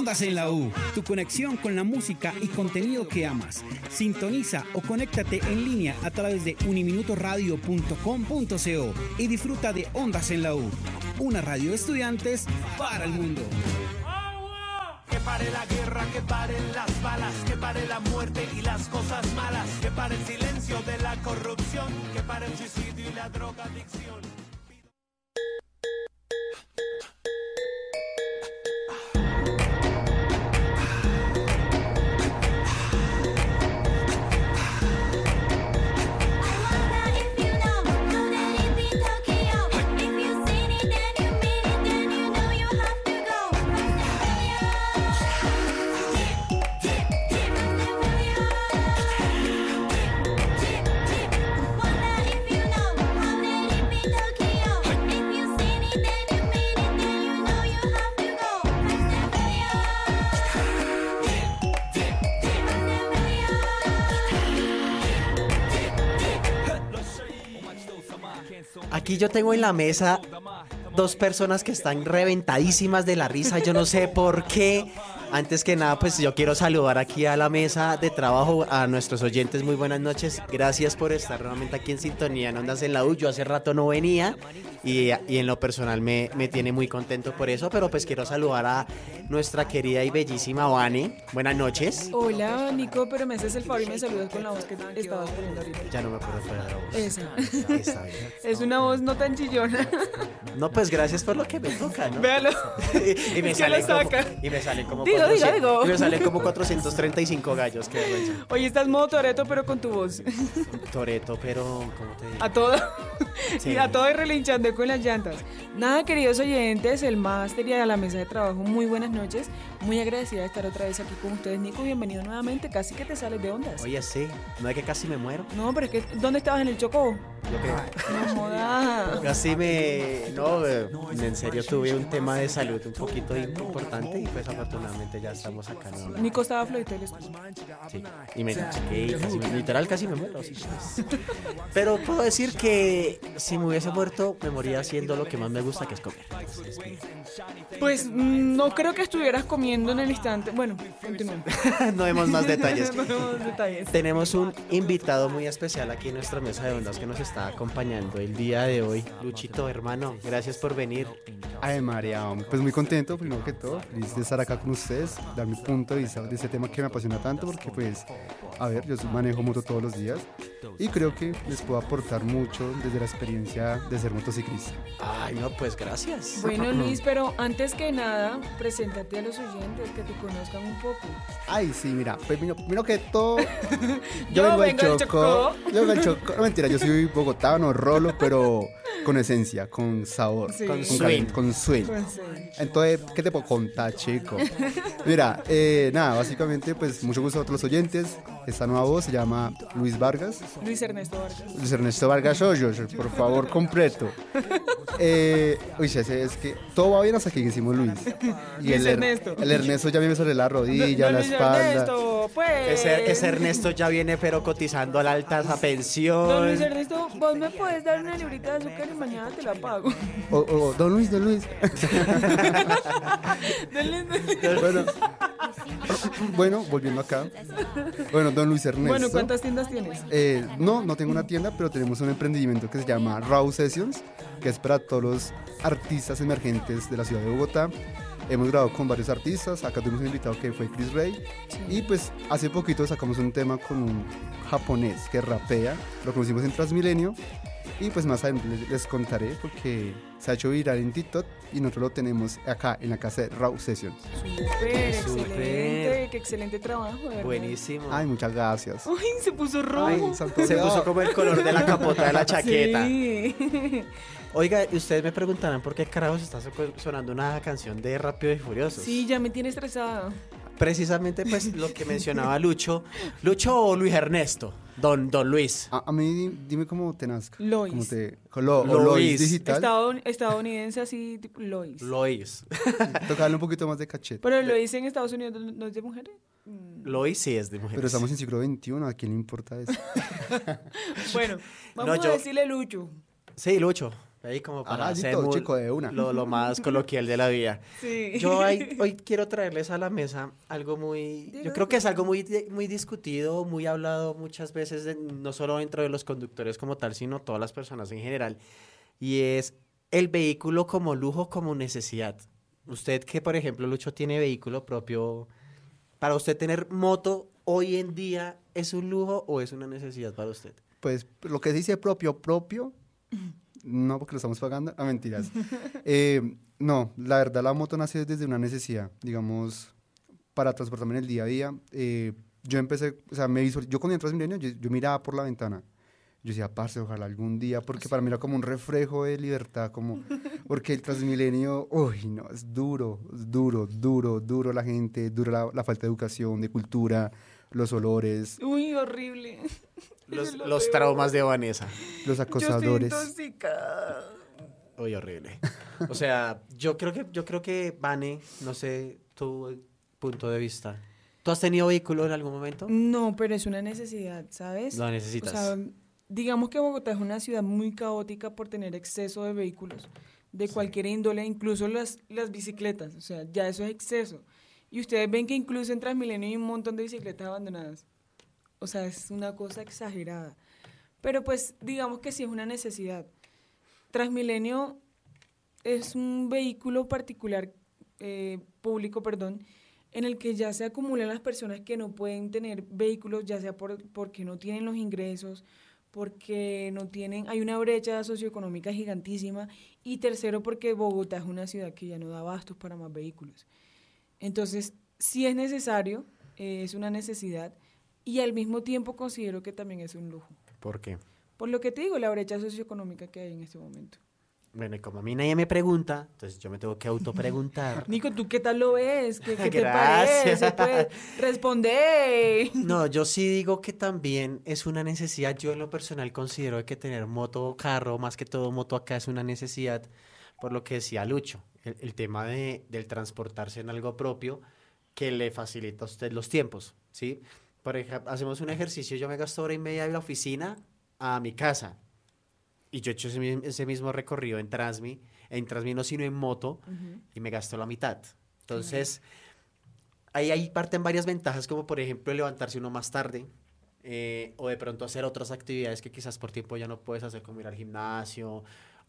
Ondas en la U, tu conexión con la música y contenido que amas. Sintoniza o conéctate en línea a través de uniminutoradio.com.co y disfruta de Ondas en la U, una radio de estudiantes para el mundo. Que pare la guerra, que paren las balas, que pare la muerte y las cosas malas, que pare el silencio de la corrupción, que pare el suicidio y la drogadicción. Aquí yo tengo en la mesa dos personas que están reventadísimas de la risa, yo no sé por qué. Antes que nada, pues yo quiero saludar aquí a la mesa de trabajo, a nuestros oyentes, muy buenas noches. Gracias por estar nuevamente aquí en sintonía en Ondas en la U. Yo hace rato no venía y en lo personal me tiene muy contento por eso, pero pues quiero saludar a nuestra querida y bellísima Vane. Buenas noches. Hola, Nico, pero me haces el favor y me saludas con la voz que estabas poniendo ahorita. Ya no me acuerdo cuál era la voz. Esa. Está bien. Es una voz no tan chillona. No, pues gracias por lo que me toca, ¿no? Véalo. y me Es que lo saca. Y me salen como Digo. y me salen como 435 gallos, qué vergüenza. Oye, estás modo Toreto, pero con tu voz. Toreto, pero ¿cómo te digo? A todo. Sí. Y a todo y relinchando con las llantas. Nada, queridos oyentes, el máster y a la mesa de trabajo, muy buenas noches. Muy agradecida de estar otra vez aquí con ustedes, Nico. Bienvenido nuevamente. Casi que te sales de Ondas. Oye, sí, no es que casi me muero. No, pero es que ¿dónde estabas en el Chocó? Yo que No jodas. casi en serio tuve un tema de salud un poquito importante y pues afortunadamente ya estamos acá nuevamente. Nico estaba flojito del estómago. Sí, y me chiqué y literal casi me muero. Sí, pues. Pero puedo decir que si me hubiese muerto, me moría haciendo lo que más me gusta, que es comer. Pues no creo que estuvieras comiendo en el instante. Bueno, continuemos. No vemos más detalles. No vemos detalles. Tenemos un invitado muy especial aquí en nuestra mesa de ondas que nos está acompañando el día de hoy. Luchito, hermano, gracias por venir. Ay, María, pues muy contento, primero que todo, feliz de estar acá con ustedes, dar mi punto de vista de este tema que me apasiona tanto, porque pues, a ver, yo manejo moto todos los días y creo que les puedo aportar mucho desde la experiencia de ser motociclista. Ay, no, pues gracias. Bueno, Luis, pero antes que nada, preséntate a los oyentes, que te conozcan un poco. Ay, sí, mira, pues mira que todo, Yo vengo del Chocó. yo vengo del Chocó, no mentira, yo soy bogotano, rolo, pero con esencia, con sabor, Sí. Con swing. con swing. Pues, sí. Entonces, ¿qué te puedo contar, chico? Mira, nada, básicamente, pues mucho gusto a todos los oyentes. Esta nueva voz se llama Luis Vargas. Luis Ernesto Vargas. Luis Ernesto Vargas Hoyos, por favor, completo. Uy, es que todo va bien hasta que decimos Luis. Y Luis Ernesto. El Ernesto ya me sale la rodilla, la Luis espalda. Ernesto, pues. Ese Ernesto ya viene pero cotizando a la alta esa pensión. Don Luis Ernesto, vos me puedes dar una librita de azúcar y mañana te la pago. Don Luis. Don Luis. Bueno, volviendo acá. Bueno, don Luis Ernesto. Bueno, ¿cuántas tiendas tienes? No tengo una tienda, pero tenemos un emprendimiento que se llama Raw Sessions, que es para todos los artistas emergentes de la ciudad de Bogotá. Hemos grabado con varios artistas, acá tuvimos un invitado que fue Chris Ray, y pues hace poquito sacamos un tema con un japonés que rapea, lo conocimos en Transmilenio, y pues más adelante les contaré porque se ha hecho viral en TikTok y nosotros lo tenemos acá en la casa de Raw Sessions. Súper, Súper. excelente, qué excelente trabajo, de verdad. Buenísimo. Ay, muchas gracias. Uy, se puso rojo. Ay, santo Se Dios. puso como el color de la capota de la chaqueta. Sí. Oiga, y ustedes me preguntarán por qué carajos está sonando una canción de Rápido y Furioso. Sí, ya me tiene estresada. Precisamente pues lo que mencionaba Lucho. ¿Lucho o Luis Ernesto? Don Luis. A mí dime cómo te nazca. Lois. Como te, o Lois. Lois digital. Estadounidense así, tipo Lois. Lois. Toca darle un poquito más de cachete. Pero Lois en Estados Unidos no es de mujeres. Lois sí es de mujeres. Pero estamos en siglo XXI, ¿a quién le importa eso? Bueno, vamos No, yo- a decirle Lucho. Sí, Lucho. Ahí como para Ajá, hacer listo, chico, de una. lo más coloquial de la vida. Sí. Yo hoy quiero traerles a la mesa algo muy... Yo creo que es algo muy discutido, muy hablado muchas veces, no solo dentro de los conductores como tal, sino todas las personas en general. Y es el vehículo como lujo, como necesidad. Usted que, por ejemplo, Lucho, tiene vehículo propio, ¿para usted tener moto hoy en día es un lujo o es una necesidad para usted? Pues lo que dice propio, no porque lo estamos pagando, mentiras. No, la verdad la moto nace desde una necesidad, digamos, para transportarme en el día a día. Yo empecé, o sea, yo cuando entré a Transmilenio, yo miraba por la ventana. Yo decía, parce, ojalá algún día, porque para mí era como un reflejo de libertad, como, porque el Transmilenio, uy, no, es duro la gente, duro la falta de educación, de cultura, los olores, Uy, horrible. Los traumas de Vanessa. los acosadores. Yo estoy intoxicada. Uy, horrible. O sea, yo creo que Vane, no sé tu punto de vista. ¿Tú has tenido vehículo en algún momento? No, pero es una necesidad, ¿sabes? Lo necesitas. O sea, digamos que Bogotá es una ciudad muy caótica por tener exceso de vehículos de cualquier índole, incluso las bicicletas, o sea, ya eso es exceso. Y ustedes ven que incluso en Transmilenio hay un montón de bicicletas abandonadas. O sea, es una cosa exagerada. Pero pues digamos que sí es una necesidad. Transmilenio es un vehículo particular, público, perdón, en el que ya se acumulan las personas que no pueden tener vehículos, ya sea porque no tienen los ingresos, porque no tienen, hay una brecha socioeconómica gigantísima, y tercero porque Bogotá es una ciudad que ya no da abastos para más vehículos. Entonces, sí es necesario, es una necesidad, y al mismo tiempo considero que también es un lujo. ¿Por qué? Por lo que te digo, la brecha socioeconómica que hay en este momento. Bueno, y como a mí nadie me pregunta, entonces yo me tengo que autopreguntar. Nico, ¿tú qué tal lo ves? ¿Qué te Gracias. parece? Pues, responde. No, yo sí digo que también es una necesidad. Yo en lo personal considero que tener moto o carro, más que todo moto acá, es una necesidad, por lo que decía Lucho, el tema del transportarse en algo propio que le facilita a usted los tiempos, ¿sí? Por ejemplo, hacemos un ejercicio, yo me gasto hora y media de la oficina a mi casa. Y yo he hecho ese mismo recorrido en Transmi no, sino en moto, y me gasto la mitad. Entonces, ahí parten varias ventajas, como por ejemplo levantarse uno más tarde, o de pronto hacer otras actividades que quizás por tiempo ya no puedes hacer, como ir al gimnasio,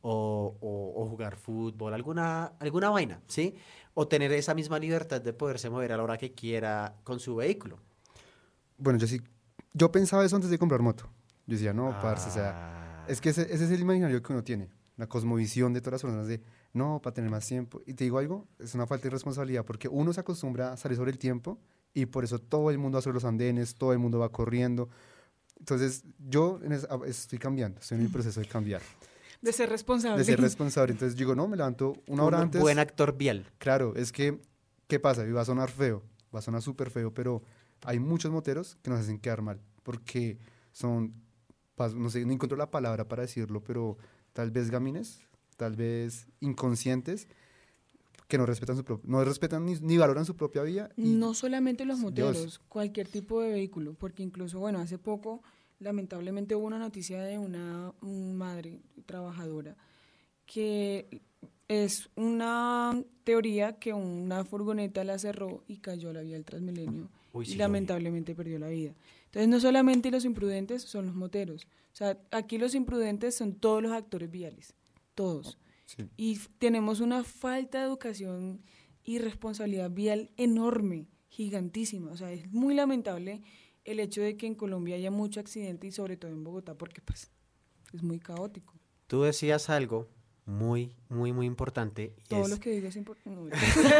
o jugar fútbol, alguna vaina, ¿sí? O tener esa misma libertad de poderse mover a la hora que quiera con su vehículo. Bueno, yo pensaba eso antes de comprar moto. Yo decía, no, parce, o sea, es que ese es el imaginario que uno tiene, la cosmovisión de todas las personas de, no, para tener más tiempo. Y te digo algo, es una falta de responsabilidad porque uno se acostumbra a salir sobre el tiempo y por eso todo el mundo hace los andenes, todo el mundo va corriendo. Entonces, yo estoy cambiando, estoy en el proceso de cambiar. De ser responsable. De ser responsable. Entonces, digo, no, me levanto una hora antes. Buen actor vial. Claro, es que, ¿qué pasa? Y va a sonar feo, va a sonar súper feo, pero hay muchos moteros que nos hacen quedar mal porque son, no sé, no encuentro la palabra para decirlo, pero tal vez gamines, tal vez inconscientes, que no respetan ni valoran su propia vida. Y no solamente los moteros, Dios. cualquier tipo de vehículo, porque incluso, bueno, hace poco, lamentablemente hubo una noticia de una madre trabajadora que es una teoría que una furgoneta la cerró y cayó a la vía del Transmilenio. Uy, sí, y lo vi. lamentablemente perdió la vida. Entonces, no solamente los imprudentes son los moteros. O sea, aquí los imprudentes son todos los actores viales. Todos. Sí. Y tenemos una falta de educación y responsabilidad vial enorme, gigantísima. O sea, es muy lamentable el hecho de que en Colombia haya mucho accidente y sobre todo en Bogotá, porque pues es muy caótico. Tú decías algo muy importante. Y Todo es, lo que digo es importante. No,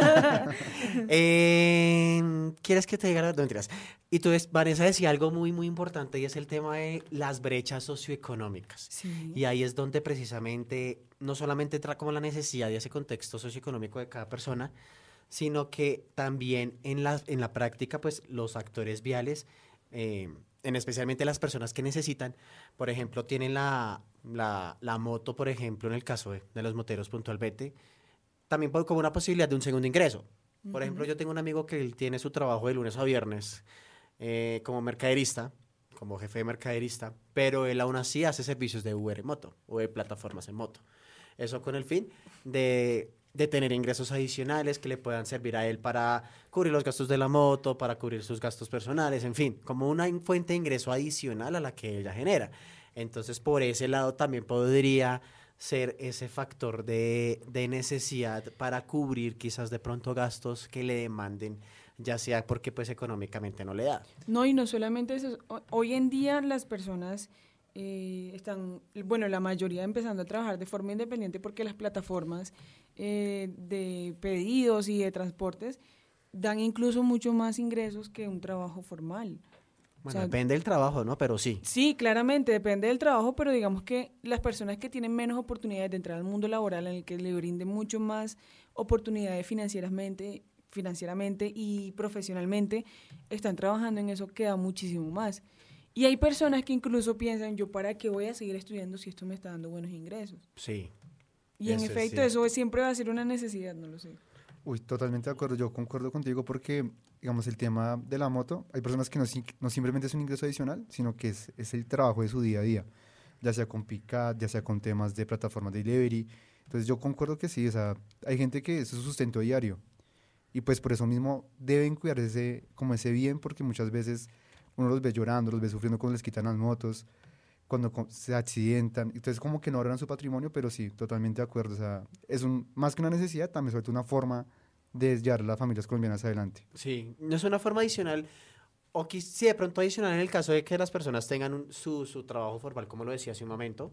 ¿quieres que te diga la verdad? No, mentiras. Y tú, Vanessa, decía algo muy importante y es el tema de las brechas socioeconómicas. sí. Y ahí es donde precisamente no solamente entra como la necesidad de ese contexto socioeconómico de cada persona, sino que también en la práctica, pues los actores viales, en especialmente las personas que necesitan, por ejemplo, tienen la moto, por ejemplo, en el caso de los moteros puntualmente, también como una posibilidad de un segundo ingreso. Por ejemplo, yo tengo un amigo que él tiene su trabajo de lunes a viernes como mercaderista, como jefe de mercaderista, pero él aún así hace servicios de Uber en moto o de plataformas en moto. Eso con el fin de tener ingresos adicionales que le puedan servir a él para cubrir los gastos de la moto, para cubrir sus gastos personales, en fin, como una fuente de ingreso adicional a la que ella genera. Entonces, por ese lado también podría ser ese factor de necesidad para cubrir quizás de pronto gastos que le demanden, ya sea porque pues económicamente no le da. No, y no solamente eso. Hoy en día las personas están, bueno, la mayoría empezando a trabajar de forma independiente porque las plataformas de pedidos y de transportes dan incluso mucho más ingresos que un trabajo formal. Bueno, O sea, depende del trabajo, ¿no? Pero sí. sí, claramente, depende del trabajo, pero digamos que las personas que tienen menos oportunidades de entrar al mundo laboral, en el que le brinden mucho más oportunidades financieramente y profesionalmente, están trabajando en eso que da muchísimo más. Y hay personas que incluso piensan, ¿yo para qué voy a seguir estudiando si esto me está dando buenos ingresos? Sí. Y en Eso es efecto, cierto. eso siempre va a ser una necesidad, no lo sé. Uy, totalmente de acuerdo. Yo concuerdo contigo porque, digamos, el tema de la moto, hay personas que no simplemente es un ingreso adicional, sino que es el trabajo de su día a día, ya sea con Picat, ya sea con temas de plataformas de delivery. Entonces yo concuerdo que sí, o sea, hay gente que es su sustento diario y pues por eso mismo deben cuidar como ese bien, porque muchas veces uno los ve llorando, los ve sufriendo cuando les quitan las motos, cuando se accidentan, entonces como que no ahorran su patrimonio, pero sí, totalmente de acuerdo, o sea, más que una necesidad, también sobre todo una forma de llevar a las familias colombianas adelante. Sí, no es una forma adicional, o sí, de pronto adicional en el caso de que las personas tengan su trabajo formal, como lo decía hace un momento,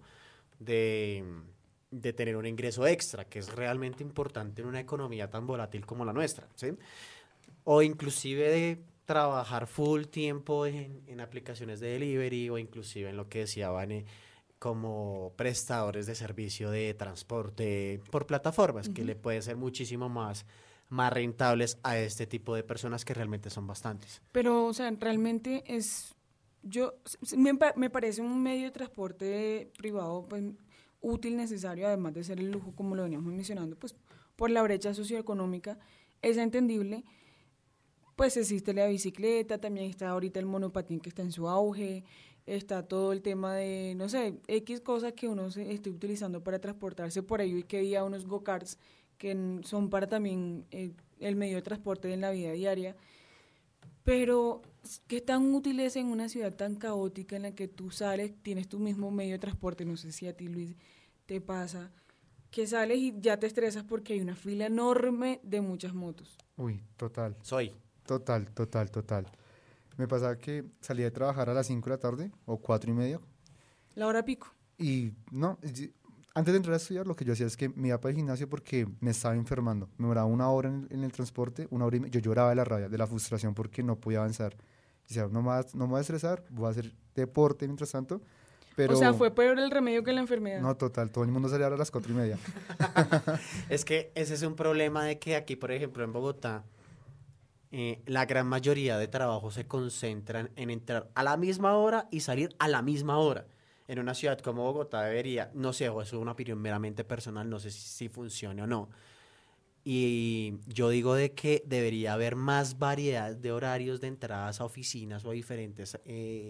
de tener un ingreso extra, que es realmente importante en una economía tan volátil como la nuestra, ¿sí? O inclusive de trabajar full tiempo en aplicaciones de delivery o inclusive en lo que decía Vane, como prestadores de servicio de transporte por plataformas, que le pueden ser muchísimo más rentables a este tipo de personas que realmente son bastantes. Pero, o sea, realmente me parece un medio de transporte privado pues, útil, necesario, además de ser el lujo, como lo veníamos mencionando, pues por la brecha socioeconómica, es entendible. Pues existe la bicicleta, también está ahorita el monopatín que está en su auge, está todo el tema de, no sé, X cosas que uno esté utilizando para transportarse por ahí, y que día unos go-karts que son para también el medio de transporte en la vida diaria. Pero, ¿qué tan útil es en una ciudad tan caótica en la que tú sales, tienes tu mismo medio de transporte? No sé si a ti, Luis, te pasa, que sales y ya te estresas porque hay una fila enorme de muchas motos. Uy, total. Total. Me pasaba que salía de trabajar a las 5 de la tarde o 4:30 La hora pico. y antes de entrar a estudiar lo que yo hacía es que me iba para el gimnasio porque me estaba enfermando. Me duraba 1 hora en el transporte, 1 hora y yo lloraba de la rabia, de la frustración porque no podía avanzar. Y decía, no me voy a estresar, voy a hacer deporte mientras tanto. Pero, O sea, fue peor el remedio que la enfermedad. no, total, todo el mundo salía a las 4:30. Es que ese es un problema de que aquí, por ejemplo, en Bogotá, la gran mayoría de trabajos se concentran en entrar a la misma hora y salir a la misma hora. En una ciudad como Bogotá debería, no sé, o eso es una opinión meramente personal, no sé si funcione o no. Y yo digo de que debería haber más variedad de horarios de entradas a oficinas o a diferentes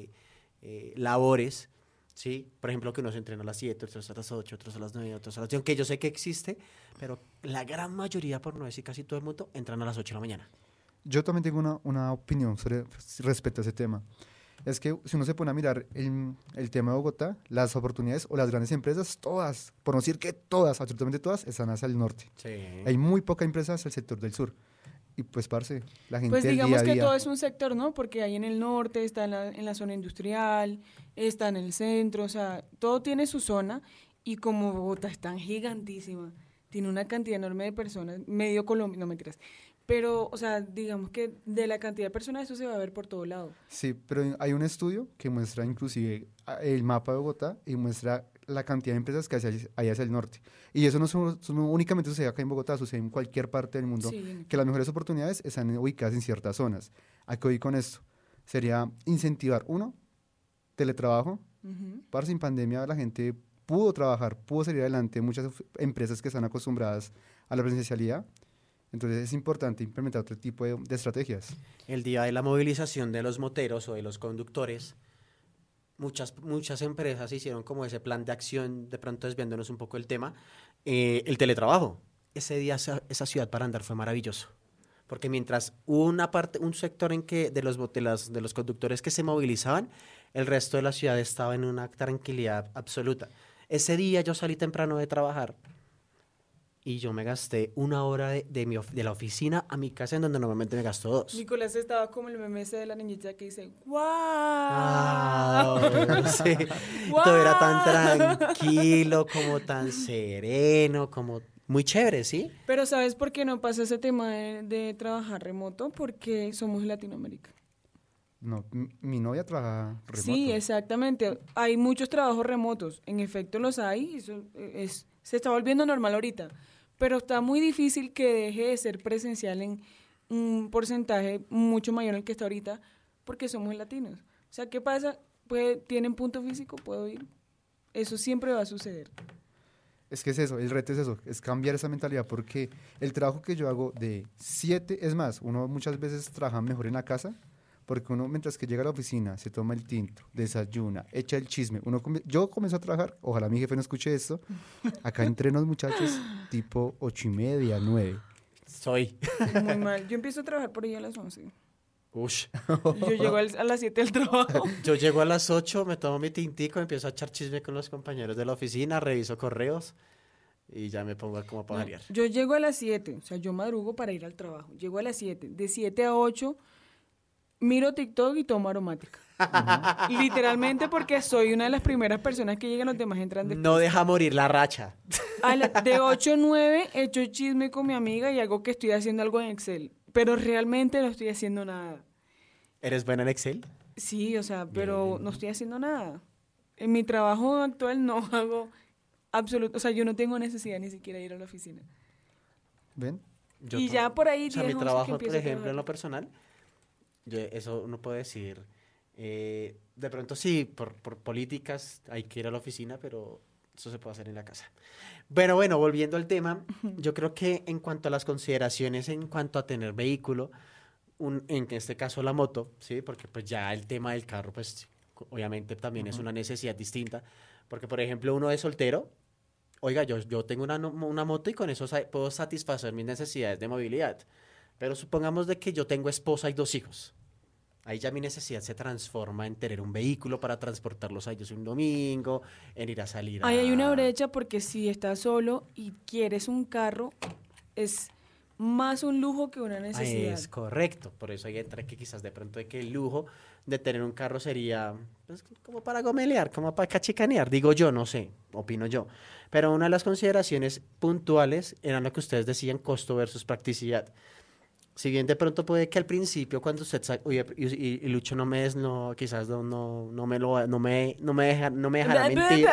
labores, ¿sí? Por ejemplo, que unos entrenan a las 7, otros a las 8, otros a las 9, otros a las 10, aunque yo sé que existe, pero la gran mayoría, por no decir casi todo el mundo, entran a las 8 de la mañana. Yo también tengo una opinión respecto a ese tema. Es que si uno se pone a mirar el tema de Bogotá, las oportunidades o las grandes empresas, todas, por no decir que todas, absolutamente todas, están hacia el norte. Sí. Hay muy poca empresa hacia el sector del sur. Y pues, parce, la gente Pues del digamos día a que día, todo es un sector, ¿no? Porque hay en el norte, está en la zona industrial, está en el centro, o sea, todo tiene su zona y como Bogotá es tan gigantísima, tiene una cantidad enorme de personas, medio Colombia, no mentiras, pero, o sea, digamos que de la cantidad de personas eso se va a ver por todo lado. Sí, pero hay un estudio que muestra inclusive el mapa de Bogotá y muestra la cantidad de empresas que hay hacia el norte. Y eso no únicamente sucede acá en Bogotá, sucede en cualquier parte del mundo, Sí. que las mejores oportunidades están ubicadas en ciertas zonas. ¿A qué voy con esto? Sería incentivar, uno, teletrabajo. Ujú. Para sin pandemia la gente pudo trabajar, pudo salir adelante, muchas empresas que están acostumbradas a la presencialidad. Entonces es importante implementar otro tipo de estrategias. El día de la movilización de los moteros o de los conductores, muchas empresas hicieron como ese plan de acción, de pronto desviándonos un poco el tema, el teletrabajo. Ese día esa ciudad para andar fue maravilloso. Porque mientras un sector en que de los conductores que se movilizaban, el resto de la ciudad estaba en una tranquilidad absoluta. Ese día yo salí temprano de trabajar y yo me gasté 1 hora de la oficina a mi casa, en donde normalmente me gasto 2. Nicolás estaba como el meme ese de la niñita que dice ¡Wow! Sí. ¡Guau! Todo era tan tranquilo, como tan sereno, como muy chévere, ¿sí? Pero ¿sabes por qué no pasa ese tema de trabajar remoto? Porque somos Latinoamérica. No, mi novia trabaja remoto. Sí, exactamente. Hay muchos trabajos remotos. En efecto los hay. Eso se está volviendo normal ahorita. Pero está muy difícil que deje de ser presencial en un porcentaje mucho mayor al que está ahorita porque somos latinos. O sea, ¿qué pasa? ¿Tienen punto físico? ¿Puedo ir? Eso siempre va a suceder. Es que es eso, el reto es eso, es cambiar esa mentalidad, porque el trabajo que yo hago de 7, es más, uno muchas veces trabaja mejor en la casa, porque uno mientras que llega a la oficina, se toma el tinto, desayuna, echa el chisme, yo comienzo a trabajar, ojalá mi jefe no escuche esto, acá entreno muchachos tipo 8:30, 9. Soy. Muy mal. Yo empiezo a trabajar por ahí a las 11. Ush. Yo llego a las 7 del trabajo. Yo llego a las 8, me tomo mi tintico, empiezo a echar chisme con los compañeros de la oficina, reviso correos y ya me pongo como para variar. Yo llego a las 7, o sea, yo madrugo para ir al trabajo. Llego a las 7, de 7 a 8 miro TikTok y tomo aromática. Literalmente porque soy una de las primeras personas que llegan, los demás entran después. No deja morir la racha. De 8 a 9 echo chisme con mi amiga y hago que estoy haciendo algo en Excel. Pero realmente no estoy haciendo nada. ¿Eres buena en Excel? Sí, o sea, pero no estoy haciendo nada. En mi trabajo actual no hago absoluto, o sea, yo no tengo necesidad ni siquiera de ir a la oficina. ¿Ven? Y ya por ahí, o sea, 10, mi 11 que trabajo, por empiezo a ejemplo, trabajar. en lo personal, eso uno puede decir, de pronto sí, por políticas hay que ir a la oficina, pero eso se puede hacer en la casa. Bueno, volviendo al tema, yo creo que en cuanto a las consideraciones, en cuanto a tener vehículo, en este caso la moto, ¿sí? Porque pues ya el tema del carro, pues obviamente también es una necesidad distinta, porque por ejemplo uno es soltero, oiga, yo tengo una moto y con eso puedo satisfacer mis necesidades de movilidad, pero supongamos de que yo tengo esposa y 2 hijos. Ahí ya mi necesidad se transforma en tener un vehículo para transportarlos a ellos un domingo, en ir a salir Ahí hay una brecha porque si estás solo y quieres un carro, es más un lujo que una necesidad. Es correcto, por eso ahí entra que quizás de pronto de que el lujo de tener un carro sería pues, como para gomelear, como para cachicanear, digo yo, no sé, opino yo. Pero una de las consideraciones puntuales eran lo que ustedes decían, costo versus practicidad. Si bien de pronto puede que al principio cuando usted y Lucho quizás no me dejará mentir.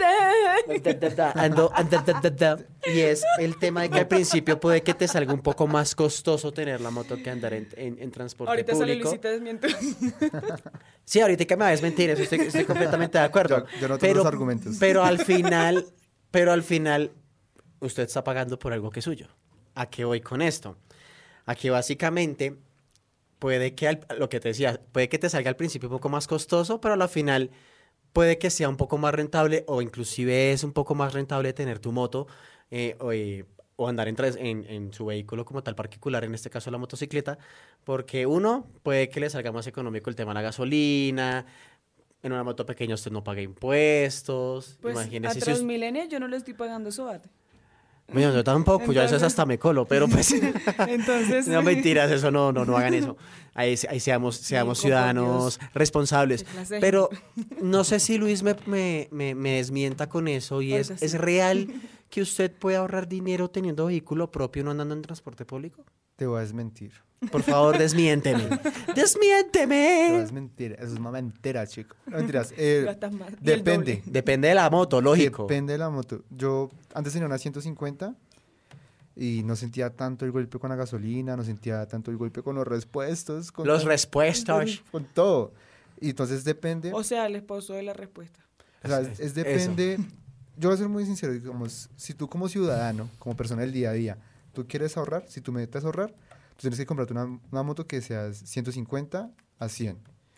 Y es el tema de que al principio puede que te salga un poco más costoso tener la moto que andar en transporte Ahorita sale público. Luisita desmiente. Sí, ahorita que me va a desmentir, eso estoy completamente de acuerdo. Yo no tengo los argumentos. Pero al final, usted está pagando por algo que es suyo. ¿A qué voy con esto? Aquí básicamente puede que, lo que te decía, puede que te salga al principio un poco más costoso, pero al final puede que sea un poco más rentable o inclusive es un poco más rentable tener tu moto o andar en su vehículo como tal particular, en este caso la motocicleta, porque uno, puede que le salga más económico el tema de la gasolina. En una moto pequeña usted no paga impuestos. Pues Imagínese a si Transmilenio yo no le estoy pagando SOAT. Bueno, yo tampoco, yo a veces hasta me colo, pero pues Entonces, no mentiras, eso no hagan eso. Ahí seamos ciudadanos responsables. Qué clase de Pero no sé si Luis me desmienta con eso y Ahorita sí. ¿es real que usted puede ahorrar dinero teniendo vehículo propio no andando en transporte público? Te voy a desmentir. Por favor, desmiénteme. Te voy a ¡Desmiénteme! desmentir. Eso es una mentira, chico. No, mentiras. gastas más. Y el Depende. doble. Depende de la moto, lógico. Depende de la moto. Yo antes tenía una 150 y no sentía tanto el golpe con la gasolina, no sentía tanto el golpe con los repuestos. Los repuestos. Con todo. Y entonces depende. O sea, el esposo de la respuesta. O sea, Eso. es depende. Yo voy a ser muy sincero, digamos, si tú como ciudadano, como persona del día a día, tú quieres ahorrar, si tú metes a ahorrar, tú tienes que comprarte una moto que sea 150 a 100.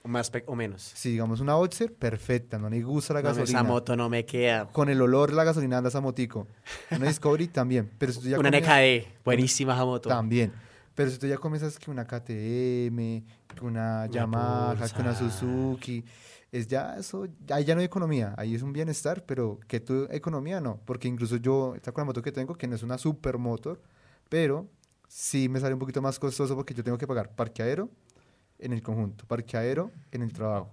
O menos. Si digamos una Boxer, perfecta, no le gusta la No, gasolina. esa moto no me queda. Con el olor de la gasolina anda esa motico. Una Discovery también. Pero si tú ya Una comienzas- NKD, buenísima esa moto. También. Pero si tú ya comienzas que una KTM, que una Yamaha, Pulsar. que una Suzuki, es ya eso, ahí ya no hay economía, ahí es un bienestar, pero que tu economía no, porque incluso yo, esta con la moto que tengo, que no es una super motor, pero sí me sale un poquito más costoso porque yo tengo que pagar parqueadero en el conjunto, parqueadero en el trabajo.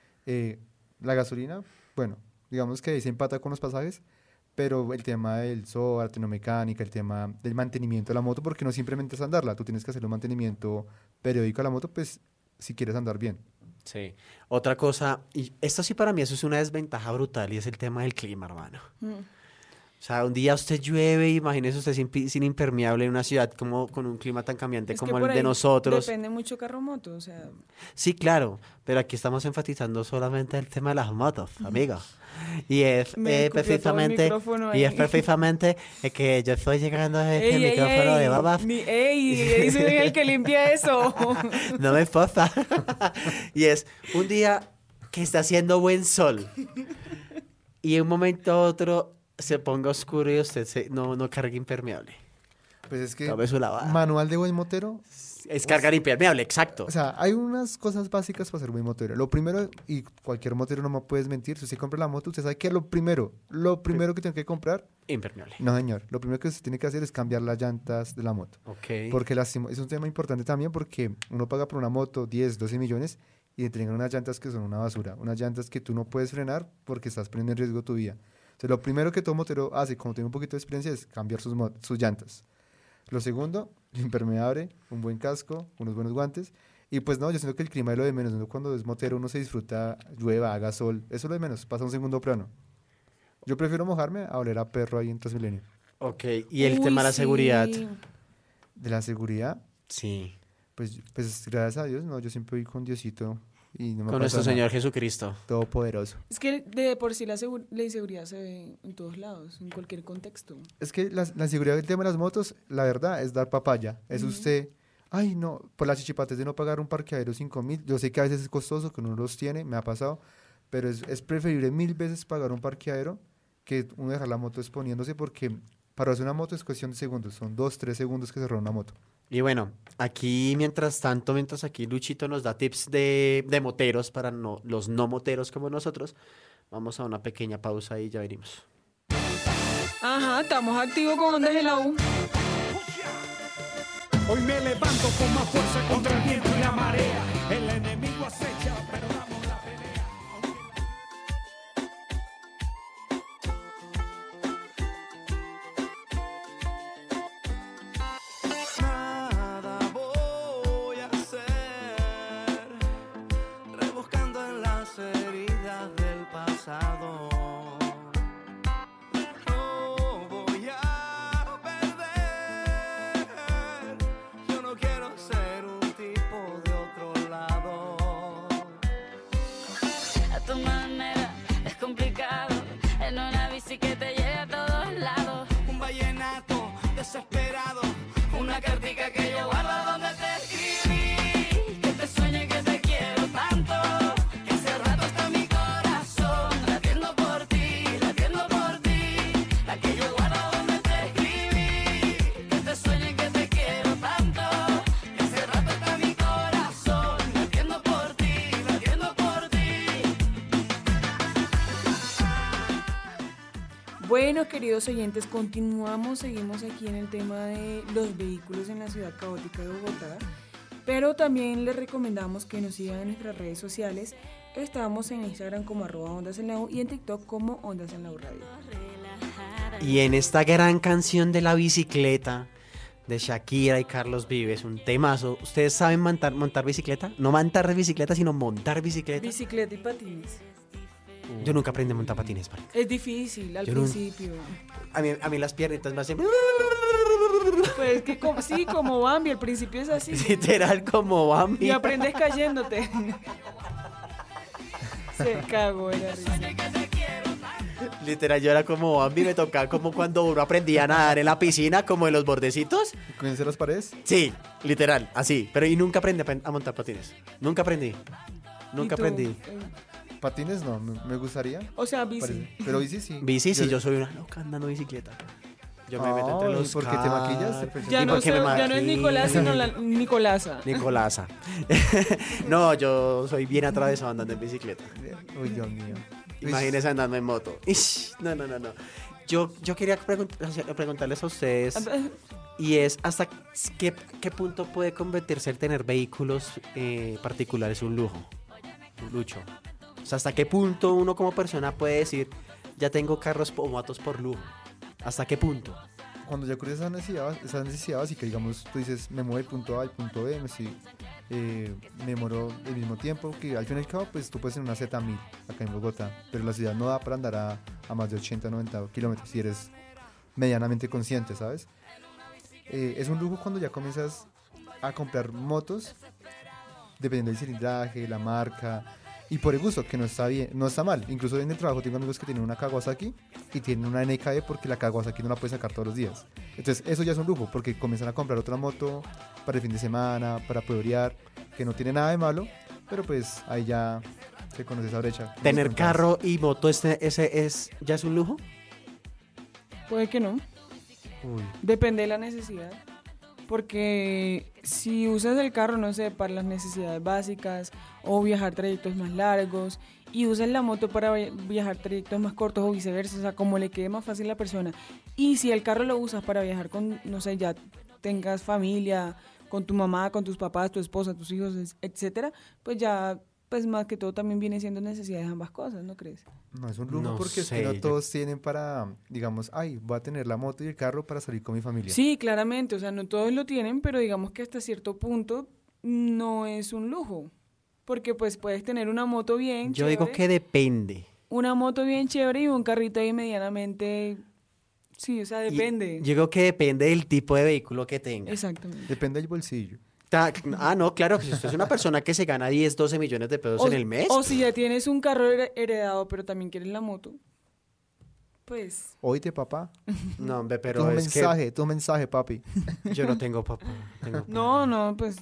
La gasolina, bueno, digamos que ahí se empata con los pasajes, pero el tema del SOA, la tecnomecánica, el tema del mantenimiento de la moto, porque no simplemente es andarla, tú tienes que hacer un mantenimiento periódico a la moto, pues si quieres andar bien. Sí. Otra cosa, y esto sí para mí eso es una desventaja brutal y es el tema del clima, hermano. O sea, un día usted llueve, imagínese usted sin impermeable en una ciudad como con un clima tan cambiante Es que como por el de ahí nosotros. Depende mucho carro-moto, o sea... Sí, claro, pero aquí estamos enfatizando solamente el tema de las motos, amigo. Y es Me escupió todo el precisamente, micrófono y es ahí. precisamente que yo estoy llegando a este micrófono de babas. ¡Ey! Soy el que limpia eso. No me esposa. Y es un día que está haciendo buen sol. Y en un momento a otro se ponga oscuro y usted no cargue impermeable. Pues es que Tome su lavada. manual de buen motero, Es cargar impermeable, exacto. o sea, hay unas cosas básicas para ser buen motero. Lo primero, y cualquier motero no me puedes mentir, si usted compra la moto, usted sabe que lo primero que tiene que comprar, Impermeable. no señor, lo primero que usted tiene que hacer es cambiar las llantas de la moto. Ok. Porque es un tema importante también porque uno paga por una moto 10, 12 millones y le entregan unas llantas que son una basura, unas llantas que tú no puedes frenar porque estás poniendo en riesgo tu vida. Entonces, lo primero que todo motero hace cuando tiene un poquito de experiencia es cambiar sus llantas. Lo segundo, impermeable, un buen casco, unos buenos guantes. Y pues no, yo siento que el clima es lo de menos. ¿No? Cuando es motero uno se disfruta, llueva, haga sol, eso es lo de menos, pasa a un segundo plano. Yo prefiero mojarme a oler a perro ahí en Transmilenio. Ok, y el Uy, tema de la sí. seguridad. De la seguridad, Sí. pues gracias a Dios, no, yo siempre voy con Diosito y no me Con pasa nuestro nada. Señor Jesucristo. Todopoderoso. Es que de por sí la inseguridad se ve en todos lados, en cualquier contexto. Es que la inseguridad del tema de las motos, la verdad, es dar papaya. Es usted, ay no, por las chichipates de no pagar un parqueadero 5.000. Yo sé que a veces es costoso, que uno los tiene, me ha pasado, pero es preferible 1000 veces pagar un parqueadero que uno dejar la moto exponiéndose porque para hacer una moto es cuestión de segundos, son 2, 3 segundos que se roba una moto. Y bueno, aquí mientras aquí Luchito nos da tips de moteros para los no moteros como nosotros, vamos a una pequeña pausa y ya venimos. Ajá, estamos activos con Ondas en la U. Hoy me levanto con más fuerza contra el viento y la marea. El enemigo acecha, pero damos la pelea. Nada voy a hacer, rebuscando en las heridas del pasado. No voy a perder, yo no quiero ser un tipo de otro lado. A tu manera es complicado, en una bici que te lleve a todos lados. Un vallenato desesperado, una cartica que yo guardo donde te escribí. Que te sueñe que te quiero tanto, Que hace rato está mi corazón latiendo por ti, latiendo por ti. la que yo guardo donde te escribí. Que te sueñe que te quiero tanto, que hace rato está mi corazón latiendo por ti, latiendo por ti. Bueno, queridos oyentes, seguimos aquí en el tema de los vehículos en la ciudad caótica de Bogotá, pero también les recomendamos que nos sigan en nuestras redes sociales. Estamos en Instagram como @OndasEnLaU y en TikTok como Ondas en la U Radio. Y en esta gran canción de la bicicleta de Shakira y Carlos Vives, un temazo. ¿Ustedes saben montar bicicleta? No montar bicicleta, sino montar bicicleta. Bicicleta y patines. Yo nunca aprendí a montar patines, marica. Es difícil al Yo no- principio. A mí las piernitas me hacen Pues que como Bambi, al principio es así. literal como Bambi. Y aprendes cayéndote. Se cagó en la risa. Literal, yo era como Bambi, me tocaba como cuando uno aprendía a nadar en la piscina, como en los bordecitos. ¿Conoce las paredes? Sí, literal, así. Pero y nunca aprendí a montar patines. Nunca aprendí. Nunca ¿Y tú? aprendí. Patines no, me gustaría. O sea, bici. parece. Pero bici sí. Bici, sí, yo soy una loca andando bicicleta. Yo me meto entre Ay, los ¿por qué te maquillas? carros. Ya ¿Y no, por qué me ya no es maquillo? Nicolás, sino Nicolasa. Nicolasa. No, yo soy bien atravesado andando en bicicleta. Uy, Dios mío. Imagínense andando en moto. Ish, no. Yo quería preguntarles a ustedes, y es hasta qué punto puede convertirse el tener vehículos particulares un lujo, un lucho. O sea, hasta qué punto uno como persona puede decir, ya tengo carros o motos por lujo. ¿Hasta qué punto? Cuando ya ocurre esa necesidad básica, digamos, tú dices, me muevo del punto A al punto B, me demoro el mismo tiempo, que al fin y al cabo, pues tú puedes tener una Z1000 acá en Bogotá, pero la ciudad no da para andar a más de 80, 90 kilómetros si eres medianamente consciente, ¿sabes? Es un lujo cuando ya comienzas a comprar motos, dependiendo del cilindraje, la marca, y por el gusto, que no está bien, no está mal. Incluso en el trabajo tengo amigos que tienen una Kawasaki y tienen una NKE porque la Kawasaki no la puedes sacar todos los días. Entonces eso ya es un lujo porque comienzan a comprar otra moto para el fin de semana, para pueblear, que no tiene nada de malo, pero pues ahí ya se conoce esa brecha. ¿Tener Los carro y moto ya es un lujo? Puede que no. Uy, Depende de la necesidad. Porque si usas el carro, no sé, para las necesidades básicas o viajar trayectos más largos y usas la moto para viajar trayectos más cortos o viceversa, o sea, como le quede más fácil a la persona. Y si el carro lo usas para viajar con, no sé, ya tengas familia, con tu mamá, con tus papás, tu esposa, tus hijos, etcétera, pues ya, pues más que todo también viene siendo necesidades ambas cosas, ¿no crees? no es un lujo No porque es sé, que no yo- todos tienen para, digamos, ay, voy a tener la moto y el carro para salir con mi familia. Sí, claramente, o sea, no todos lo tienen, pero digamos que hasta cierto punto no es un lujo. Porque pues puedes tener una moto bien Yo chévere, digo que depende. una moto bien chévere y un carrito ahí medianamente. Sí, o sea, depende. Yo digo que depende del tipo de vehículo que tenga. Exactamente. Depende del bolsillo. No, claro, si usted es una persona que se gana 10, 12 millones de pesos en el mes. O si ya tienes un carro heredado, pero también quieres la moto, pues. Oíste, papá. No, hombre, pero Tu es mensaje, tu mensaje, papi. que yo no tengo papá. No, pues.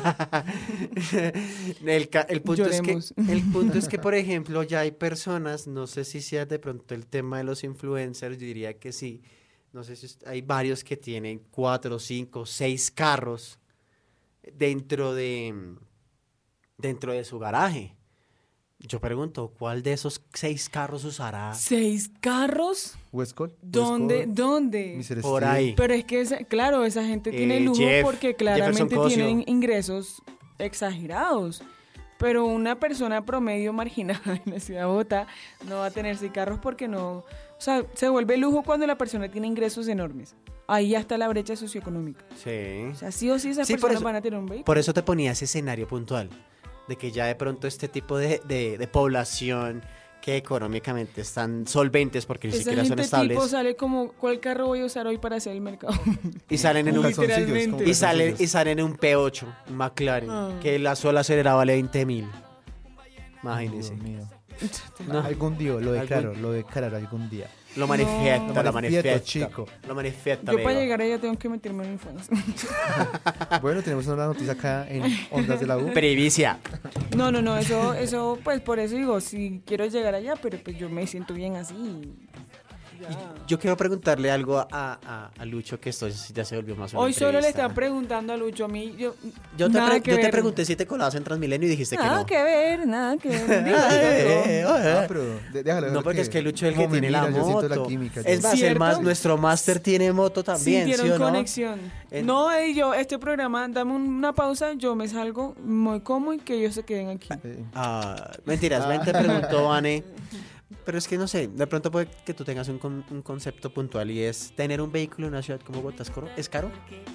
El punto Lloremos. el punto es que, por ejemplo, ya hay personas, no sé si sea de pronto el tema de los influencers, yo diría que sí. No sé si hay varios que tienen 4, 5, 6 carros dentro de su garaje. Yo pregunto, ¿cuál de esos 6 carros usará 6 carros. Westcott. ¿Dónde? Mr. por Steel. ahí? Pero es que, claro, esa gente tiene lujo Jeff, porque Jefferson claramente Cosio. tienen ingresos exagerados. Pero una persona promedio marginada en la ciudad de Bogotá no va a tener 6 carros porque no. O sea, se vuelve lujo cuando la persona tiene ingresos enormes. Ahí ya está la brecha socioeconómica. Sí. O sea, sí o sí esas Sí, por personas eso- van a tener un vehículo. Por eso te ponía ese escenario puntual, de que ya de pronto este tipo de población que económicamente están solventes porque ni Esa siquiera son gente estables tipo sale como, ¿cuál carro voy a usar hoy para hacer el mercado? y salen en un Calzoncillos, Literalmente. como y salen calzoncillos. en un P8, un McLaren, Ah. que la sola acelerada vale 20.000. Imagínense. Dios mío. No. Algún día, lo declaro, Algún- lo declararé algún día. Lo manifiesta, No. lo manifiesta, chico. Lo manifiesta, Yo para amigo. llegar allá tengo que meterme en OnlyFans. Bueno, tenemos una noticia acá en Ondas de la U. Primicia. No, eso, pues por eso digo, si quiero llegar allá, pero pues yo me siento bien así. Y yo quiero preguntarle algo a Lucho, que esto ya se volvió más una Hoy solo le entrevista. están preguntando a Lucho, a mí, Yo nada que te ver. pregunté si te colabas en Transmilenio y dijiste que Nada no. que ver, nada que ver. Ah, pero déjalo. No, porque es que Lucho es el que como me tiene la mira, yo siento moto. la química. Es yo- más, ¿Cierto? nuestro máster tiene moto también, ¿sí Sintieron o no? conexión. En- No, yo, este programa, dame una pausa, yo me salgo, me como y que ellos se queden aquí. Mentiras, ven, te preguntó, Vane. Pero es que no sé, de pronto puede que tú tengas un concepto puntual y es tener un vehículo en una ciudad como Bogotá ¿es caro?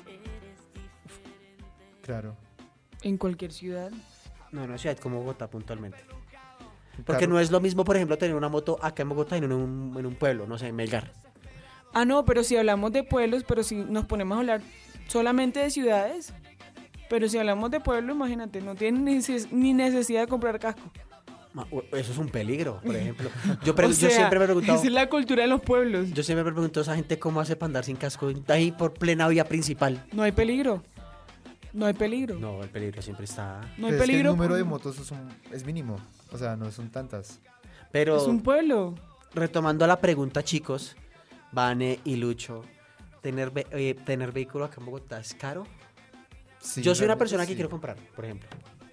Claro. En cualquier ciudad. No, en una ciudad como Bogotá puntualmente. Porque Carro. no es lo mismo, por ejemplo, tener una moto acá en Bogotá y no en un pueblo, no sé, en Melgar. Ah, no, pero si hablamos de pueblos, pero si nos ponemos a hablar solamente de ciudades, pero si hablamos de pueblo, imagínate, no tienen ni necesidad de comprar casco. Eso es un peligro, por ejemplo. O Yo sea, siempre me he preguntado, esa es la cultura de los pueblos. yo siempre me pregunto a esa gente cómo hace para andar sin casco ahí por plena vía principal. No hay peligro. No hay peligro. No, el peligro siempre está. No hay Pero es que peligro. el número de por- motos es mínimo. O sea, no son tantas. Pero Es un pueblo. retomando la pregunta, chicos, Vane y Lucho, ¿tener vehículo acá en Bogotá es caro? Sí, Yo soy una realmente persona que sí. quiero comprar, por ejemplo.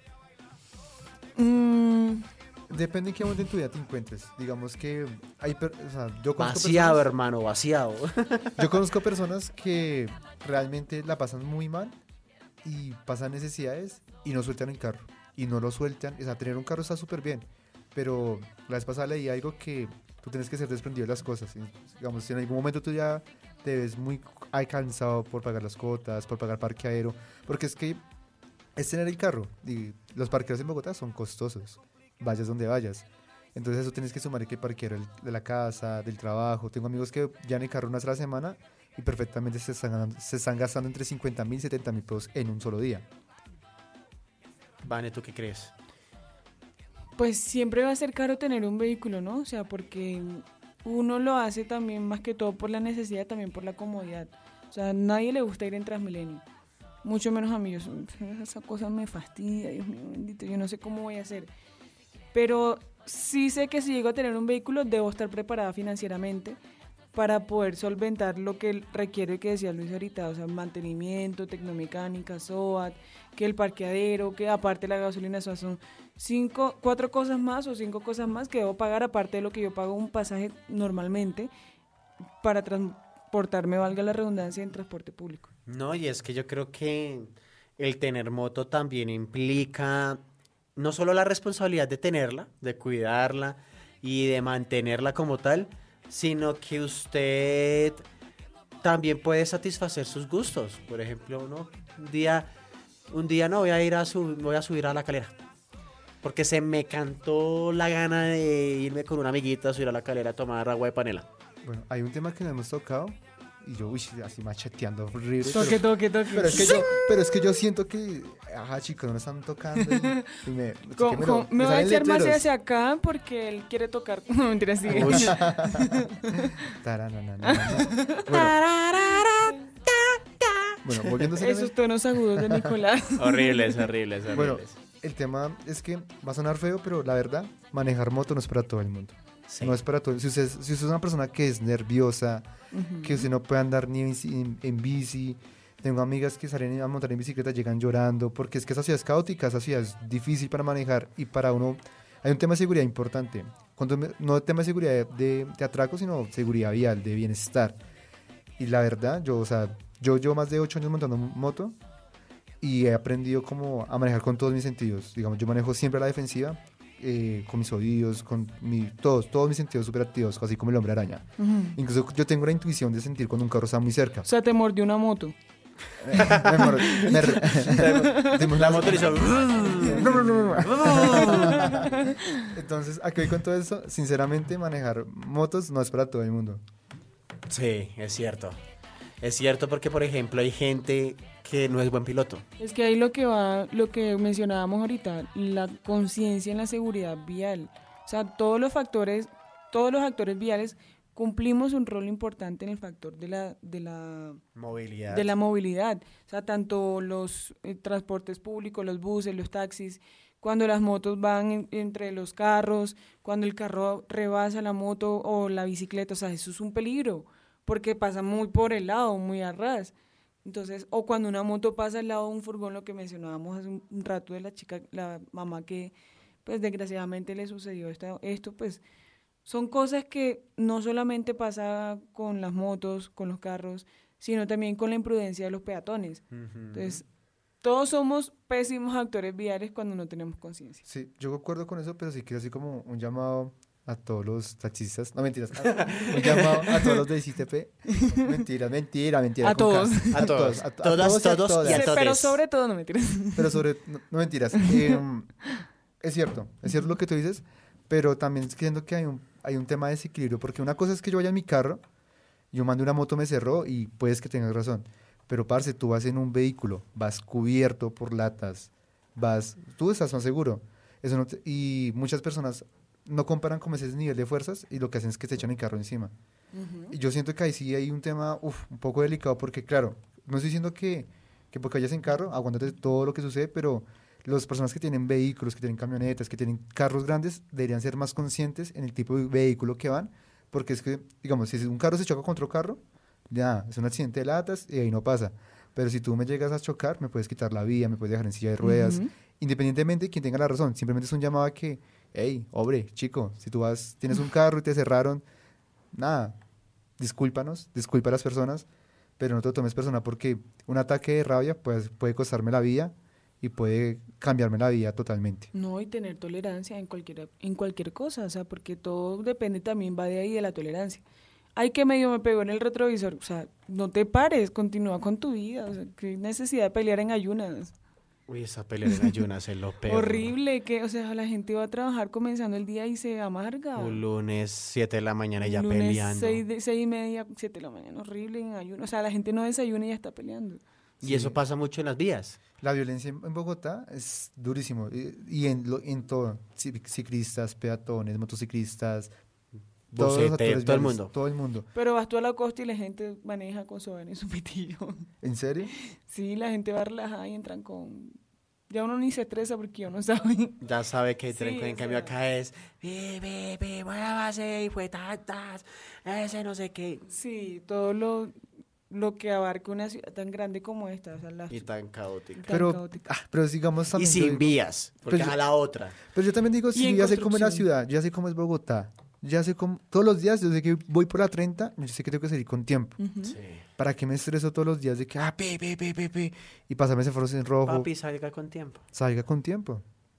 Mm, Depende en qué momento en tu vida te encuentres. Digamos que o sea, yo conozco Vaciado, personas- hermano, vaciado. Yo conozco personas que realmente la pasan muy mal y pasan necesidades y no sueltan el carro. Y no lo sueltan. O sea, tener un carro está súper bien. Pero la vez pasada leí algo que tú tienes que ser desprendido de las cosas. Y, digamos, si en algún momento tú ya te ves muy cansado por pagar las cuotas, por pagar parqueadero. Porque es que es tener el carro. Y los parqueaderos en Bogotá son costosos. Vayas donde vayas. Entonces eso tienes que sumar que parqueadero de la casa, del trabajo. Tengo amigos que ya en el carro una vez a la semana y perfectamente se están gastando entre 50.000 y 70.000 pesos en un solo día. Vane, ¿tú qué crees? Pues siempre va a ser caro tener un vehículo, ¿no? O sea, porque uno lo hace también más que todo por la necesidad, también por la comodidad. O sea, a nadie le gusta ir en Transmilenio. Mucho menos a mí. Esa cosa me fastidia, Dios mío bendito. Yo no sé cómo voy a hacer. Pero sí sé que si llego a tener un vehículo, debo estar preparada financieramente para poder solventar lo que requiere, que decía Luis ahorita, o sea, mantenimiento, tecnomecánica, SOAT, que el parqueadero, que aparte la gasolina, o sea, son 4 cosas más o 5 cosas más que debo pagar aparte de lo que yo pago un pasaje normalmente para transportarme, valga la redundancia, en transporte público. No, y es que yo creo que el tener moto también implica no solo la responsabilidad de tenerla, de cuidarla y de mantenerla como tal, sino que usted también puede satisfacer sus gustos. Por ejemplo, ¿no? Un día no voy a voy a subir a la calera. Porque se me cantó la gana de irme con una amiguita a subir a la calera a tomar agua de panela. Bueno, hay un tema que no hemos tocado y yo, así macheteando horrible. Toque. Pero es que yo siento que, ajá, chicos, no me están tocando y Me va a salen echar más letreros. hacia acá porque él quiere tocar. No, mentira, sigue. Tarananana. Bueno, volviendo a Esos tonos agudos de Nicolás. Horribles. Bueno, el tema es que va a sonar feo, pero la verdad, manejar moto no es para todo el mundo. Sí. No es para todo. Si usted es una persona que es nerviosa, que usted no puede andar ni en bici. Tengo amigas que salen a montar en bicicleta, llegan llorando, porque es que esa ciudad es caótica, esa ciudad es difícil para manejar y para uno... Hay un tema de seguridad importante. No tema de seguridad de atraco, sino seguridad vial, de bienestar. Y la verdad, yo llevo más de 8 años montando moto y he aprendido como a manejar con todos mis sentidos. Digamos, yo manejo siempre a la defensiva, con mis oídos, con todos mis sentidos súper activos, así como el hombre araña. Incluso yo tengo la intuición de sentir cuando un carro está muy cerca. O sea, te mordió una moto. La moto le hizo... Entonces, aquí voy con todo eso. Sinceramente, manejar motos no es para todo el mundo. Sí, es cierto. Es cierto porque, por ejemplo, hay gente que no es buen piloto. Es que ahí lo que mencionábamos ahorita, la conciencia en la seguridad vial. O sea, todos los actores viales cumplimos un rol importante en el factor de la movilidad. O sea, tanto los transportes públicos, los buses, los taxis, cuando las motos van entre los carros, cuando el carro rebasa la moto o la bicicleta, o sea, eso es un peligro, porque pasa muy por el lado, muy a ras. Entonces, o cuando una moto pasa al lado de un furgón, lo que mencionábamos hace un rato de la chica, la mamá que, pues, desgraciadamente le sucedió esto, pues, son cosas que no solamente pasa con las motos, con los carros, sino también con la imprudencia de los peatones. Entonces, todos somos pésimos actores viales cuando no tenemos conciencia. Sí, yo concuerdo con eso, pero sí quiero así como un llamado a todos los taxistas. No, mentiras. Un llamado a todos los de ICTP. Mentira. A con todos. K. A todos. A Todas, todos y a todes. Pero sobre todo, no mentiras. Pero no mentiras. Es cierto lo que tú dices, pero también siento que hay un tema de desequilibrio, porque una cosa es que yo vaya en mi carro, yo mando una moto, me cerró y puedes que tengas razón, pero parce, tú vas en un vehículo, vas cubierto por latas, tú estás más seguro. Y muchas personas no comparan con ese nivel de fuerzas y lo que hacen es que se echan el carro encima. Y yo siento que ahí sí hay un tema un poco delicado, porque claro, no estoy diciendo que que porque vayas en carro, aguántate todo lo que sucede, pero las personas que tienen vehículos, que tienen camionetas, que tienen carros grandes, deberían ser más conscientes en el tipo de vehículo que van, porque es que, digamos, si un carro se choca contra otro carro, ya, es un accidente de latas y ahí no pasa. Pero si tú me llegas a chocar, me puedes quitar la vía, me puedes dejar en silla de ruedas, independientemente de quien tenga la razón. Simplemente es un llamado a que, hey, hombre, chico, si tú tienes un carro y te cerraron, nada, discúlpanos, disculpa a las personas, pero no te lo tomes personal porque un ataque de rabia pues, puede costarme la vida y puede cambiarme la vida totalmente. No, y tener tolerancia en cualquier cosa, o sea, porque todo depende también, va de ahí de la tolerancia. Ay, que medio me pegó en el retrovisor, o sea, no te pares, continúa con tu vida, o sea, qué necesidad de pelear en ayunas. Uy, esa pelea en ayunas es lo peor. Horrible, que, o sea, la gente va a trabajar comenzando el día y se amarga. Un lunes 7 de la mañana y ya Lunes peleando. 6:30, 7 de la mañana, horrible en ayuno. O sea, la gente no desayuna y ya está peleando. Y eso pasa mucho en las vías. La violencia en Bogotá es durísimo y en todo, ciclistas, peatones, motociclistas, todos los Bucete, actores todo el viales, mundo. todo el mundo. Pero vas tú a la costa y la gente maneja con soberanía y su pitillo. ¿En serio? Sí, la gente va relajada y entran con... Ya uno ni se estresa porque ya no sabe. Ya sabe que hay tren, Sí, en o cambio sea. acá es muévase y fue tantas, ese no sé qué. Sí, todo lo que abarca una ciudad tan grande como esta. O sea, Y tan caótico. tan Pero, caótica. pero digamos Y también... yo sin digo- vías, porque Pero es a la otra. Pero yo también digo, Y sí, en ya sé cómo es la construcción. ciudad, ya sé cómo es Bogotá, ya sé cómo... Todos los días, yo sé que voy por la 30, yo sé que tengo que salir con tiempo. Ujú. Sí. ¿Para qué me estreso todos los días de que, y pasarme semáforos en rojo? Papi, salga con tiempo. Salga con tiempo.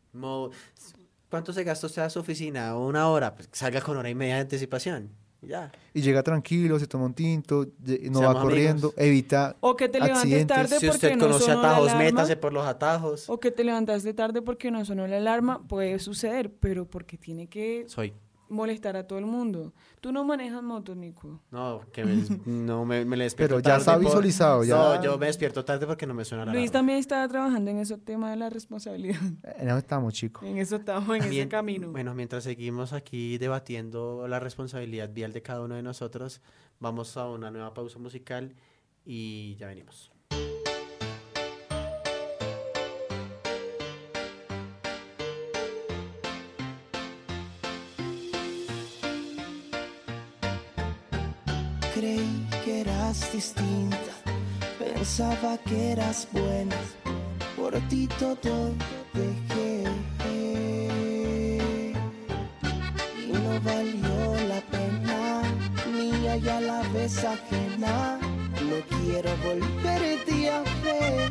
¿Cuánto se gasta usted a su oficina? 1 hora. Pues salga con 1 hora y media de anticipación. Y ya. Y llega tranquilo, se toma un tinto, no Seamos va corriendo, amigos. evita O que te levantes accidentes. tarde Si porque usted no conoce sonó la atajos, alarma. métase por los atajos. O que te levantaste tarde porque no sonó la alarma, puede suceder, pero porque tiene que Soy. molestar a todo el mundo. Tú no manejas moto, Nico. No, que me le despierto Pero ya tarde está visualizado, ya. No, yo me despierto tarde porque no me suena la Luis alarma. también estaba trabajando en ese tema de la responsabilidad. No estamos, chicos. En eso estamos, en ese Mien- camino. Bueno, mientras seguimos aquí debatiendo la responsabilidad vial de cada uno de nosotros, vamos a una nueva pausa musical y ya venimos. Creí que eras distinta, pensaba que eras buena, por ti todo dejé. Y no valió la pena, mía y a la vez ajena, no quiero volverte a ver.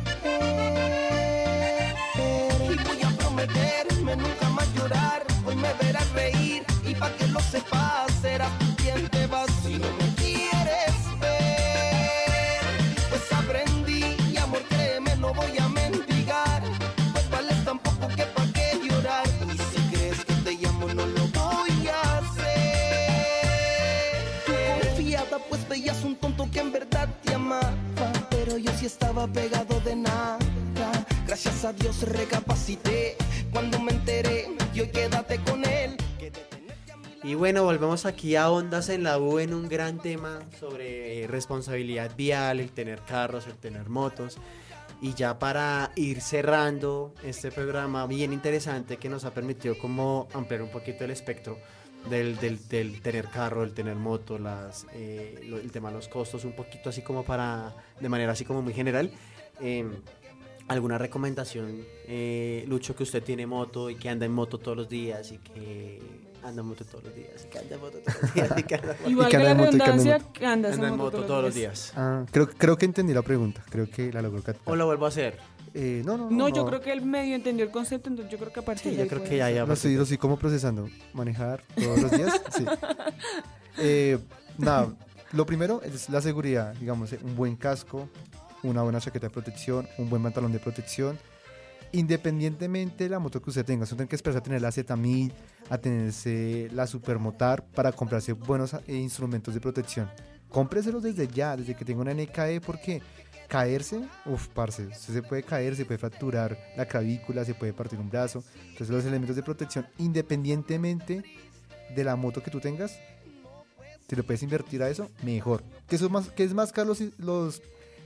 Y voy a prometerme nunca más llorar, hoy me verás reír, y pa' que lo sepas, serás tú quien te vas si no me quieres ver. Pues aprendí, y amor, créeme, no voy a mendigar, pues vales tampoco que pa' qué llorar, y si crees que te llamo no lo voy a hacer. Tú confiada, pues veías un tonto que en verdad te amaba, pero yo sí estaba pegado de nada. Gracias a Dios recapacité cuando me enteré, y hoy quédate con él. Y bueno, volvemos aquí a Ondas en la U en un gran tema sobre responsabilidad vial, el tener carros, el tener motos. Y ya para ir cerrando este programa bien interesante que nos ha permitido como ampliar un poquito el espectro del tener carro, el tener moto, el tema de los costos, un poquito así como de manera así como muy general. ¿Alguna recomendación, Lucho, que usted tiene moto y que anda en moto todos los días y que anda en moto todos los días y que anda en moto todos los días y que anda en moto, Igual que que la anda en moto, y que anda en redundancia, moto. que andas anda en moto todos los días? Creo que entendí la pregunta, creo que la logró captar. ¿O lo vuelvo a hacer? No, yo creo que él medio entendió el concepto, entonces yo creo que a partir Sí, de yo ahí creo puede que ya, ser. ya. Lo estoy como procesando. Manejar todos los días, sí. Nada, lo primero es la seguridad, digamos, un buen casco, una buena chaqueta de protección, un buen pantalón de protección. Independientemente de la moto que usted tenga, usted tiene que esperar a tener la Z1000, a tenerse la Supermotar para comprarse buenos instrumentos de protección. Cómpreselos desde ya, desde que tenga una NKE, porque caerse, parce, usted se puede caer, se puede fracturar la clavícula, se puede partir un brazo. Entonces los elementos de protección, independientemente de la moto que tú tengas, si le puedes invertir a eso, mejor. Que es más caro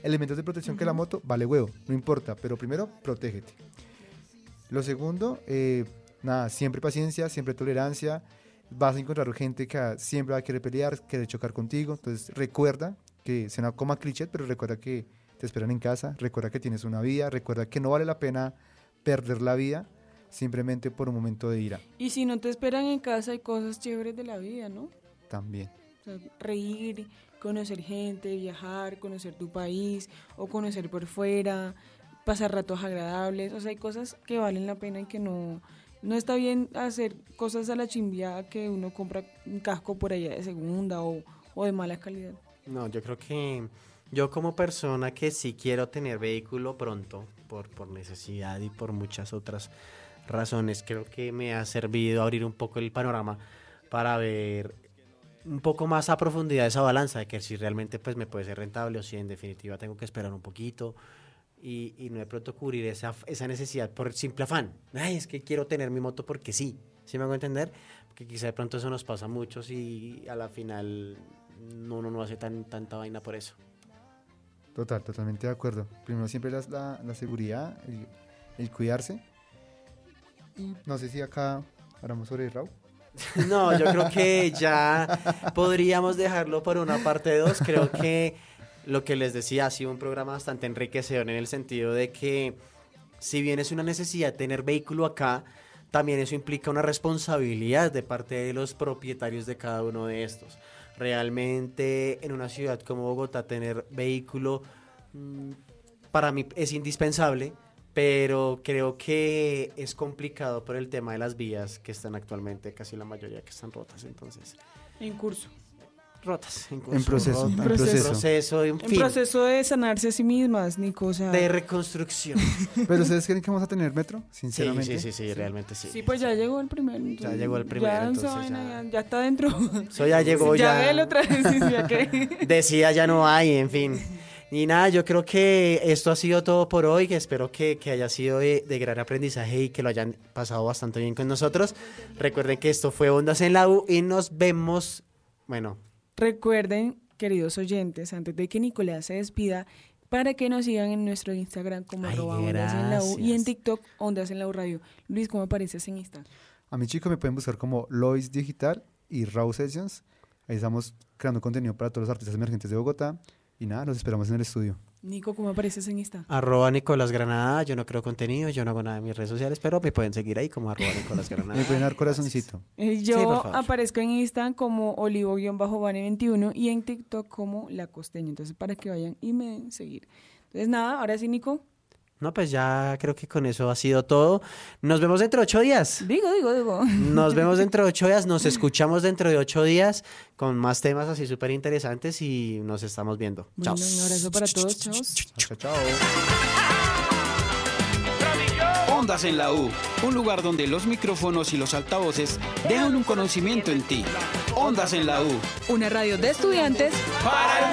elementos de protección que la moto, vale huevo, no importa, pero primero, protégete. Lo segundo, nada, siempre paciencia, siempre tolerancia. Vas a encontrar gente que siempre va a querer pelear, querer chocar contigo. Entonces recuerda que suena como a cliché, pero recuerda que te esperan en casa, recuerda que tienes una vida, recuerda que no vale la pena perder la vida simplemente por un momento de ira. Y si no te esperan en casa, hay cosas chéveres de la vida, ¿no? También. O sea, reír, conocer gente, viajar, conocer tu país o conocer por fuera, pasar ratos agradables. O sea, hay cosas que valen la pena y que no está bien hacer cosas a la chimbiada que uno compra un casco por allá de segunda o de mala calidad. No, yo creo que yo como persona que sí quiero tener vehículo pronto, por necesidad y por muchas otras razones, creo que me ha servido abrir un poco el panorama para ver un poco más a profundidad esa balanza de que si realmente pues me puede ser rentable o si en definitiva tengo que esperar un poquito y no de pronto cubrir esa necesidad por el simple afán. Ay, es que quiero tener mi moto porque sí me hago entender, porque quizá de pronto eso nos pasa a muchos y a la final uno no hace tanta vaina por eso. Totalmente de acuerdo. Primero siempre la seguridad, el cuidarse. Y no sé si acá hablamos sobre Raúl. No, yo creo que ya podríamos dejarlo por una parte 2. Creo que lo que les decía ha sido un programa bastante enriquecedor en el sentido de que si bien es una necesidad tener vehículo acá, también eso implica una responsabilidad de parte de los propietarios de cada uno de estos. Realmente en una ciudad como Bogotá tener vehículo para mí es indispensable, pero creo que es complicado por el tema de las vías que están actualmente, casi la mayoría que están rotas, entonces... En curso. Rotas, en proceso. En proceso de sanarse a sí mismas, Nico, o sea... De reconstrucción. ¿Pero ustedes creen que vamos a tener metro? Sinceramente. Sí, realmente sí. Sí, pues ya llegó el primero. Ya llegó el primero, ya entonces ya está dentro. Eso ya llegó, ya. Ya otra vez, ya que... Decía, ya no hay, en fin. Y nada, yo creo que esto ha sido todo por hoy, que espero que haya sido de gran aprendizaje y que lo hayan pasado bastante bien con nosotros. Recuerden que esto fue Ondas en la U y nos vemos, bueno... Recuerden, queridos oyentes, antes de que Nicolás se despida, para que nos sigan en nuestro Instagram como @Ondas en la U y en TikTok Ondas en la U Radio. Luis, ¿cómo apareces en Insta? A mi chico me pueden buscar como Lois Digital y Raw Sessions. Ahí estamos creando contenido para todos los artistas emergentes de Bogotá. Y nada, los esperamos en el estudio. Nico, ¿cómo apareces en Insta? @Nicolás Granada. Yo no creo contenido, yo no hago nada en mis redes sociales, pero me pueden seguir ahí como @Nicolás Granada. Me pueden dar corazoncito. Yo aparezco en Insta como Olivo-Bane21 y en TikTok como La Costeña. Entonces, para que vayan y me den seguir. Entonces, nada, ahora sí, Nico. No, pues ya creo que con eso ha sido todo. Nos vemos dentro de 8 días. Digo. Nos vemos dentro de 8 días, nos escuchamos dentro de 8 días con más temas así súper interesantes y nos estamos viendo. Bueno, Chao. un abrazo para todos, chao. Ondas en la U, un lugar donde los micrófonos y los altavoces dejan un conocimiento en ti. Ondas en la U. Una radio de estudiantes para el